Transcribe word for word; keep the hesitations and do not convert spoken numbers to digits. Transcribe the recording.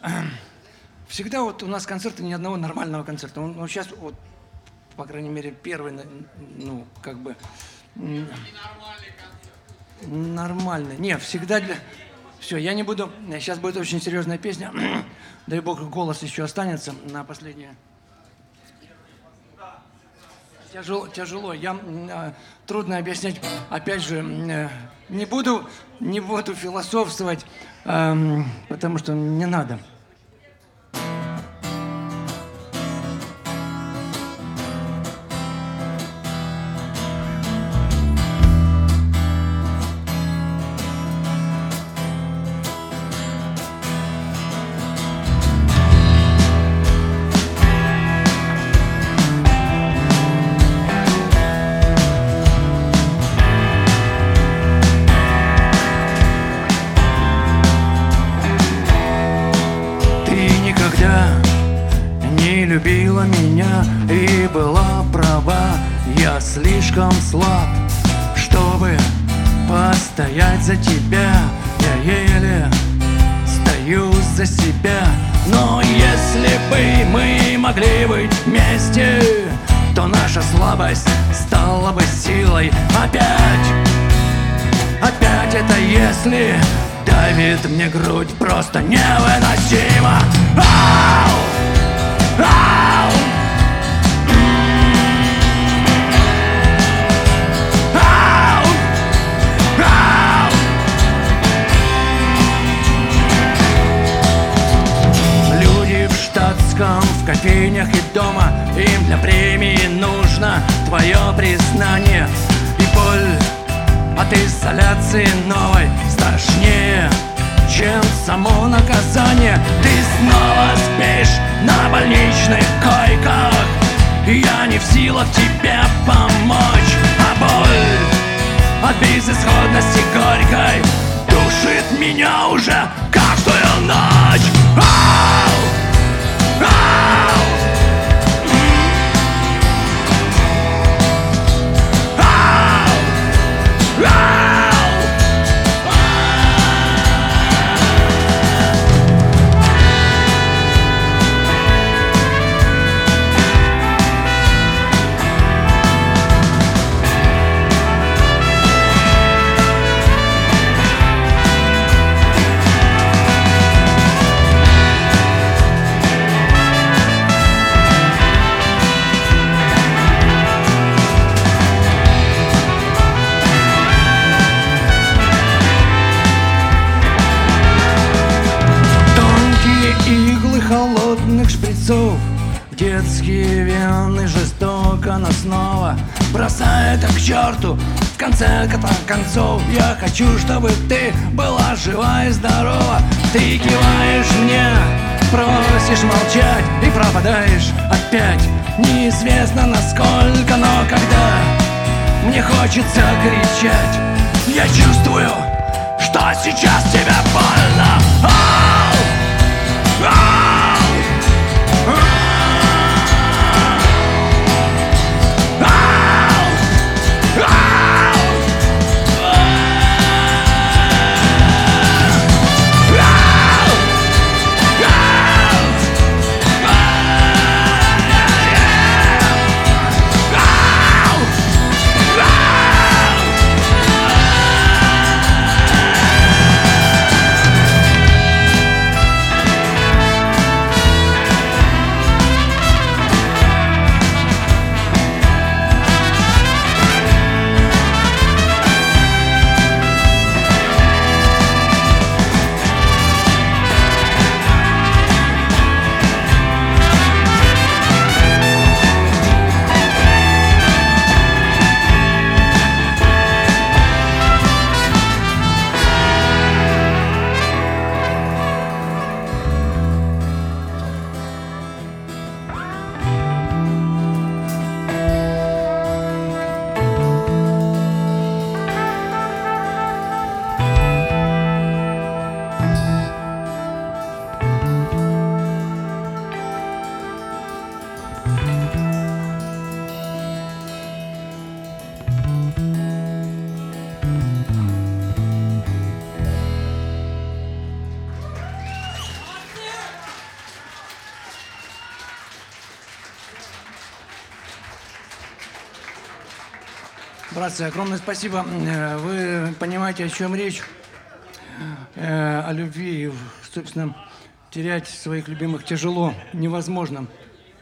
Всегда вот у нас концерты, ни одного нормального концерта. Ну, ну, сейчас вот, по крайней мере, первый, ну, как бы... Нормальный концерт. Нормальный. Не, всегда для... Все, я не буду... Сейчас будет очень серьезная песня. Дай бог, голос еще останется на последнее. Тяжело, тяжело. Я... Э, трудно объяснять. Опять же, э, не буду, не буду философствовать, э, потому что не надо. Любила меня и была права. Я слишком слаб, чтобы постоять за тебя. Я еле стою за себя. Но если бы мы могли быть вместе, то наша слабость стала бы силой. Опять, опять это если давит мне грудь просто невыносимо. Ау! Ау! Ау! Ау! Люди в штатском, в кофейнях и дома, им для премии нужно твое признание. И боль от изоляции новой страшнее, чем само наказание. Ты снова спишь на больничных койках, и я не в силах тебе помочь. А боль от безысходности горькой душит меня уже каждую ночь. Ау! Ау! Ау! Ау! Холодных шприцов в детские вены жестоко, но снова бросает к черту. В конце концов я хочу, чтобы ты была жива и здорова. Ты киваешь мне, просишь молчать и пропадаешь опять. Неизвестно насколько, но когда мне хочется кричать, я чувствую, что сейчас тебе больно. Ау! Ау! Братцы, огромное спасибо. Э, Вы понимаете, о чем речь? Э, О любви. Собственно, терять своих любимых тяжело, невозможно.